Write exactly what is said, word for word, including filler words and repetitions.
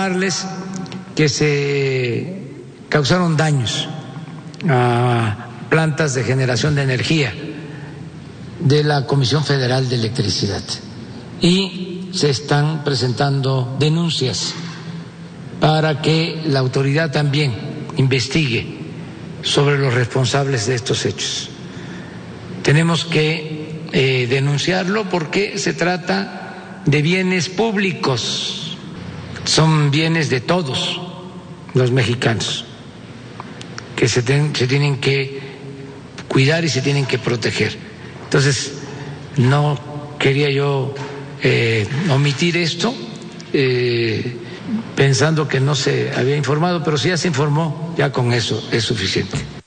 informarles que se causaron daños a plantas de generación de energía de la Comisión Federal de Electricidad y se están presentando denuncias para que la autoridad también investigue sobre los responsables de estos hechos. Tenemos que eh, denunciarlo porque se trata de bienes públicos, son bienes de todos los mexicanos que se, ten, se tienen que cuidar y se tienen que proteger. Entonces, no quería yo eh, omitir esto eh, pensando que no se había informado, pero si ya se informó, ya con eso es suficiente.